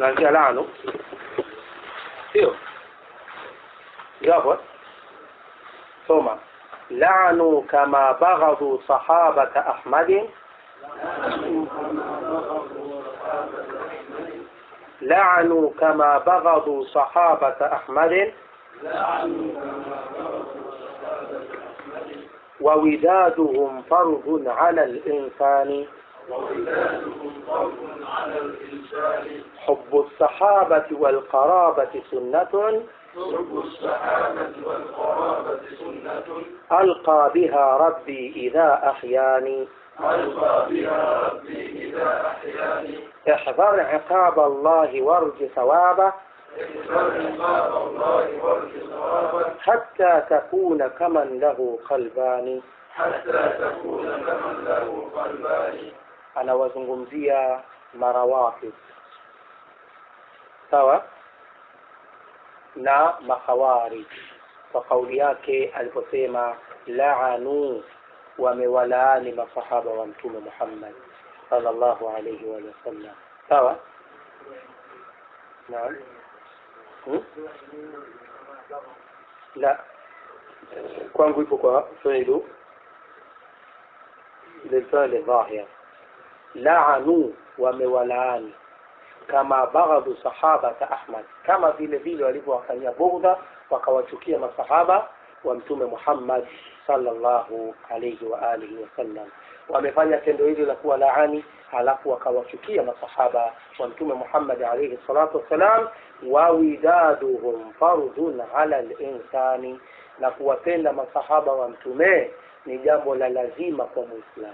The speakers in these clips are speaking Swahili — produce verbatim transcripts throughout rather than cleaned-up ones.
tunaanzia laanu sio japo soma la'anu kama baghadu sahabata ahmad la'anu kama baghadu sahabata ahmad وودادهم فرض على الإنسان حب الصحابة والقرابة سنة ألقى بها ربي إذا أحياني احذر عقاب الله وارج ثوابه حتى تكون كمن له قلبان أنا wazungumzia marawafid sawa na makhawarij kwa kauli yake aliposema la'anu wamewalaani masahaba wa mtume Muhammad sallallahu alayhi wa sallam sawa naam hmm? la kwangu ipo kwa fa'ilu للفعل ظاهر لعنوا ومولان كما بغضوا صحابة أحمد كما vile vile walivyowafanyia bughdha wakawachukia masahaba wa mtume Muhammad sallallahu alayhi wa alihi wasallam wamefanya tendo hili la kuwa laani halafu wakawachukia masahaba wa mtume Muhammad alayhi salatu wasalam wa widaduhum fardun ala al-insani na kuwapenda masahaba wa mtume ni jambo la lazima kwa muislamu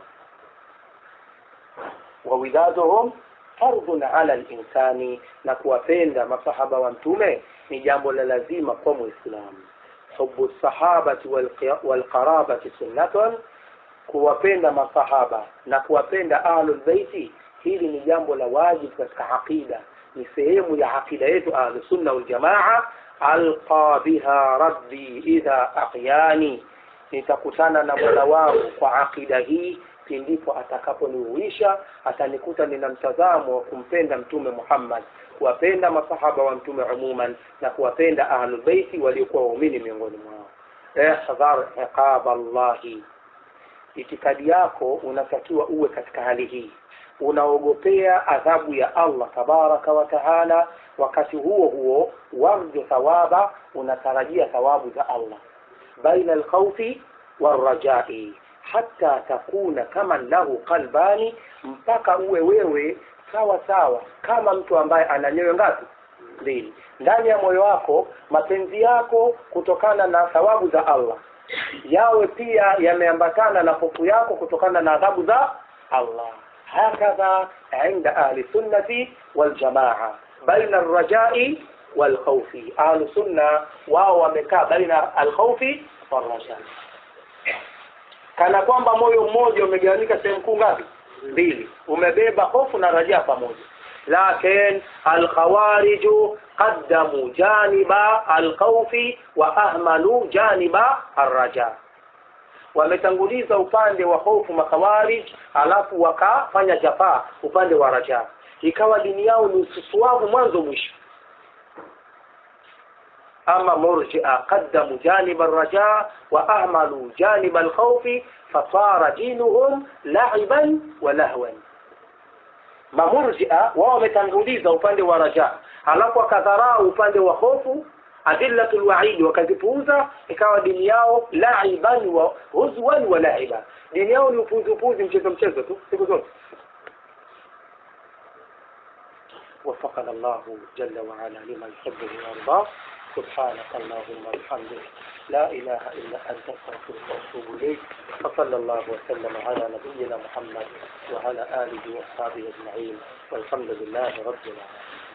wa widaduhum fardun ala al-insani na kuwapenda masahaba wa mtume ni jambo la lazima kwa muislamu hubbu sahabati wal qarabati sunnatun kuwapenda masahaba na kuwapenda ahlul baiti hili ni jambo la wajibu katika aqida ni sehemu ya aqida yetu ahlus sunna wal jamaa alqa biha rabbi idha aqyani nitakutana na Mola wangu kwa aqida hii ndipo atakaponiuisha atanikuta nina mtazamo wa kumpenda mtume Muhammad kuwapenda masahaba wa mtume umuman na kuwapenda ahlul baiti waliokuwa waumini miongoni mwao ihdhar iqab Allah itikadi yako unatakiwa uwe katika hali hii unaogopea adhabu ya Allah tabaraka wa taala wakati huo huo warju thawaba unatarajia thawabu za Allah baina al-khawfi war-raja'i hatta takuna kama lahu qalbani mpaka uwe wewe sawa sawa kama mtu ambaye ana nyoyo ngapi mbili ndani ya moyo wako mapenzi yako kutokana na thawabu za Allah yawe pia yameambatana na hofu yako kutokana na adhabu za Allah hakadha inda ahli sunnati wal jamaa baina ar-raja'i wal khawfi ahli sunna wao wamekaa baina al-khawfi wal raja'i kana kwamba moyo mmoja umegawanyika sehemu kuu ngapi mbili umebeba hofu na rajaa pamoja lakini al-khawarij qaddamu janiba al-khawfi wa ahmalu janiba ar-raja wametanguliza upande wa hofu makhawarij alafu wakafanya jafaa upande wa raja ikawa dini yao ni ususuavu mwanzo mwisho أما مرجئة قدموا جانب الرجاء وأعملوا جانب الخوف فصار دينهم لعبا ولهوا ما مرجئة وهم تنغليزة upande wa raja halafu wakadharau upande wa hofu adillatul wa'id wakazipuuza ikawa dini yao la'iban wa huzwan wa la'iba dini yao ni upuzi upuzi mchezo mchezo tu siku zote وفقنا الله جل وعلا لما يحبه ويرضاه سبحانك اللهم وبحمدك لا إله إلا أنت أستغفرك وأتوب إليك وصلى الله وسلم على نبينا محمد وعلى آله وأصحابه أجمعين والحمد لله رب العالمين